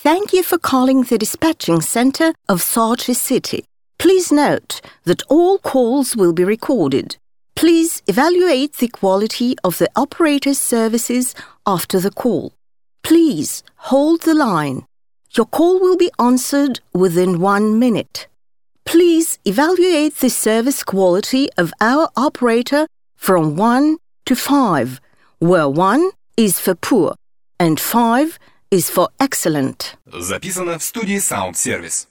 Thank you for calling the dispatching center of Sochi City. Please note that all calls will be recorded. Please evaluate the quality of the operator's services after the call. Please hold the line. Your call will be answered within 1 minute. Please evaluate the service quality of our operator from 1 to 5, where 1 is for poor and 5 is for excellent. Записано в студии Sound Service.